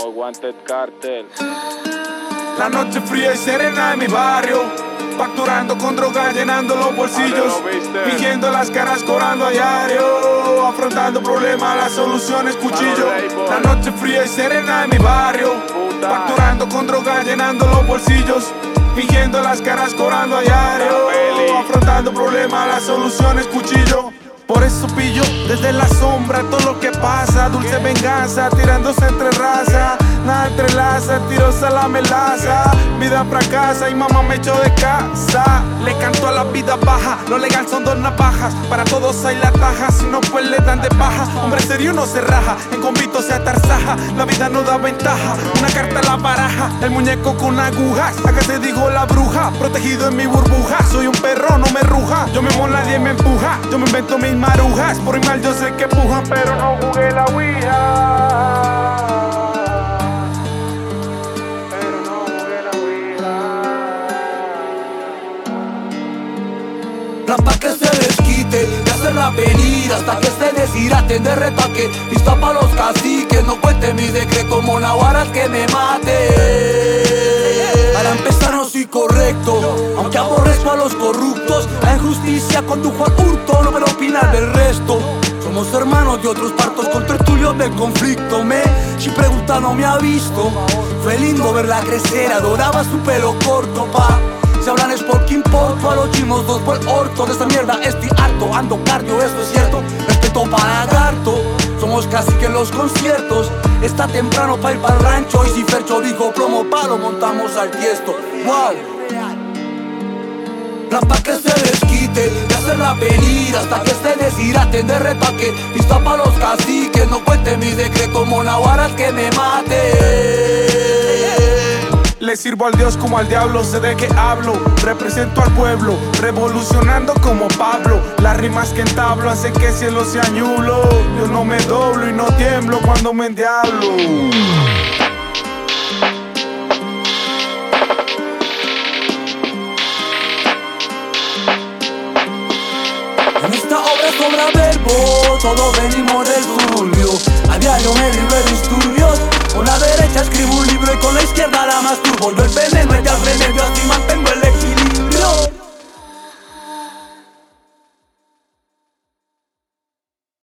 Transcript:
como Wanted Cartel. La noche fría y serena en mi barrio, facturando con droga, llenando los bolsillos, fingiendo las caras, cobrando a diario, afrontando problemas, las soluciones cuchillo. La noche fría y serena en mi barrio, facturando con droga, llenando los bolsillos, fingiendo las caras, cobrando a diario, afrontando problemas, las soluciones cuchillo. Por eso pillo desde la sombra todo lo que pasa. Dulce venganza, tirándose entre raza. Nada entrelaza, tiros a la melaza. Vida fracasa y mamá me echó de casa. Le canto a la vida baja, lo legal son dos navajas. Para todos hay la taja, si no pues le dan de paja. Hombre serio no se raja, en convito se atarzaja. La vida no da ventaja, una carta a la baraja. El muñeco con agujas, acá se dijo la bruja. Protegido en mi burbuja, soy un perro, no me ruja. Yo me mola, nadie me empuja, yo me invento mis marujas. Por mi mal yo sé que pujan, pero no jugué la ouija. Pa' que se les quite, de hacerla venir hasta que se deshidraten de retaque. Lista pa' los caciques, no cuente mi decreto, monaguaras que me mate. Para empezar no soy correcto, aunque aborrezco a los corruptos. La injusticia condujo al hurto, no puedo opinar del resto. Somos hermanos de otros partos con tertulios del conflicto. Si pregunta no me ha visto. Fue lindo verla crecer, adoraba su pelo corto, pa. Si hablan es porque importo, a los chimos dos por el orto. De esta mierda estoy harto, ando cardio, eso es cierto. Respeto para lagarto, somos casi que en los conciertos. Está temprano pa' ir pa'l rancho, y si Fercho dijo plomo pa' lo montamos al tiesto. Wow. Pa' que se les quite, de hacerla venir hasta que se deshidraten de retaque. Lista pa' los caciques, no cuente mi decreto, monaguaras que me mate. Le sirvo al Dios como al diablo, sé de qué hablo. Represento al pueblo, revolucionando como Pablo. Las rimas que entablo hacen que el cielo sea ñulo. Yo no me doblo y no tiemblo cuando me endiablo. En esta obra sobra verbo, todos venimos del turbio. A diario me libero